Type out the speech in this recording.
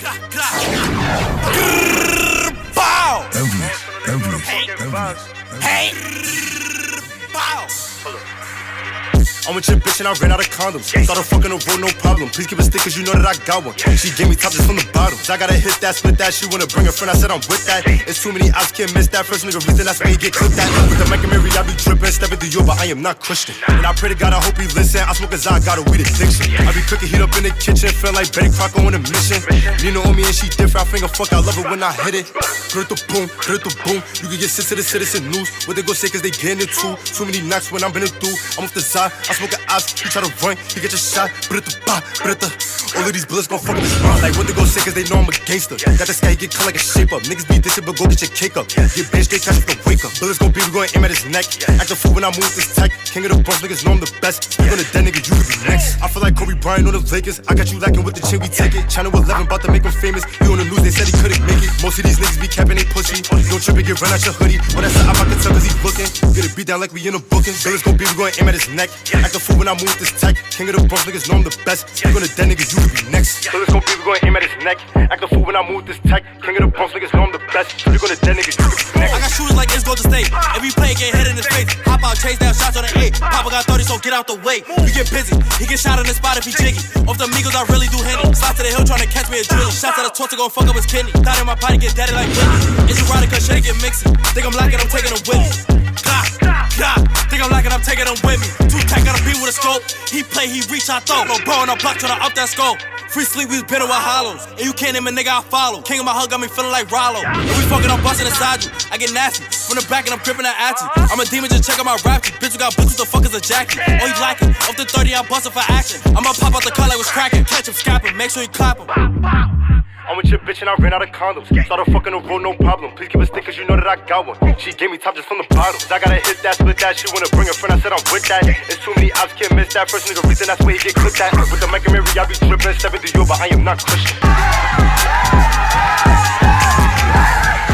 Hey. I'm with your bitch and I ran out of condoms. Started fucking the road, no problem. Please give a stick cause you know that I got one. She gave me top just from the bottom. I gotta hit that, split that. She wanna bring a friend, I said I'm with that. It's too many outs, can't miss that. First nigga reason, that's where you get clipped at. With the mic and Mary, I be tripping, stepping through you, but I am not Christian. And I pray to God, I hope he listen. I smoke a I got a weed addiction. I be cooking heat up in the kitchen, feel like Betty Crocker on a mission. Nina on me and she different, I finger fuck, I love it when I hit it. Hit the boom, hit the boom. You can get sent to the citizen news. What they gon' say cause they getting it too. Too many knocks when I'm been through. I'm off the side, I smoke an ops. He try to run, he get your shot. All of these bullets gon' fuck up his mind. Like what they gon' say cause they know I'm a gangster. Got this guy, he get cut like a shape up. Niggas be dissing, but go get your cake up. Get bitch, they catch up the wake up. Bullets gon' be, we gon' aim at his neck. Act a fool when I move this tech. King of the Bronx, niggas know I'm the best. Speak on the dead nigga, you could be next. I feel like Kobe Bryant on the Lakers. I got you lacking with the chin, we take it. Channel 11 about to make him famous. You on the news, they said he couldn't make it. Most of these niggas be capping, they pussy. Don't trip and get run out your hoodie. Oh, that's the op, I can tell cause he looking. Get it beat down like we in a booking. Bullets gon' be, we gon' aim at his neck. Act a fool when I move this tech. King of the Bronx, niggas know I'm the best. Speak on the dead niggas, you could be next. Bullets gon' be, we gon' aim at his neck. Act a fool when I move this tech. King of the Bronx, niggas know I'm the best. Speak on the dead niggas, you could be next. I got shooters like it's Golden State. Every play get hit in his face. Hop out, chase down shots on the 8. Papa got 30, so get out the way. We get busy. He get shot on the spot if he jiggy. Off the Migos, I really do Henny. Slide to the hill trying to catch me a drilly. Shots to the torch to gon' fuck up his kidney. Thought in my potty get daddy like Whitney. It's erotic cause shit get mixy. Think I'm lacking, I'm taking him with me. Think I'm lacking, I'm taking him with me. Two tech got a beat with a scope. He play, he reach, I throw. No bro on the block tryna up that scope. Free sleep, we been with hollows. And you can't name a nigga I follow. King of my hug got me feeling like Rollo. And we fucking up busting inside you. I get nasty. From the back and I'm gripping that at you. I'm a demon, just check out my rap. Bitch, you got boots, what the fuck is a jacket? Oh, he lacking. Off the 30, I'm busting for action. I'ma pop out the car like was cracking. Catch him, scap him, make sure you clap him. I'm with your bitch and I ran out of condoms. Started fucking the road, no problem. Please give a stick cause you know that I got one. She gave me top just from the bottom. I gotta hit that, split that. She wanna bring a friend, I said I'm with that. It's too many ops, can't miss that. First nigga reason, that's where he get clipped at. With the mic and Mary, I be tripping, stepping through you, but I am not Christian.